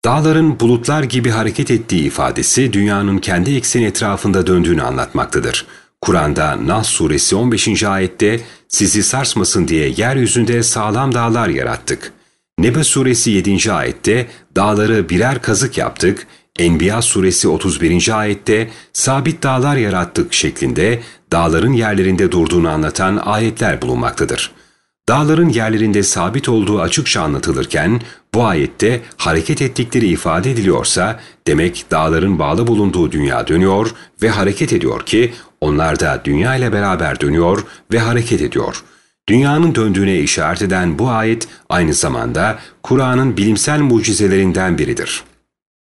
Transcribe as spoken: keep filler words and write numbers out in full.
Dağların bulutlar gibi hareket ettiği ifadesi dünyanın kendi ekseni etrafında döndüğünü anlatmaktadır. Kur'an'da Nahl suresi on beşinci ayette sizi sarsmasın diye yeryüzünde sağlam dağlar yarattık. Nebe suresi yedinci ayette dağları birer kazık yaptık. Enbiya suresi otuz birinci ayette sabit dağlar yarattık şeklinde dağların yerlerinde durduğunu anlatan ayetler bulunmaktadır. Dağların yerlerinde sabit olduğu açıkça anlatılırken bu ayette hareket ettikleri ifade ediliyorsa demek dağların bağlı bulunduğu dünya dönüyor ve hareket ediyor ki onlar da dünya ile beraber dönüyor ve hareket ediyor. Dünyanın döndüğüne işaret eden bu ayet aynı zamanda Kur'an'ın bilimsel mucizelerinden biridir.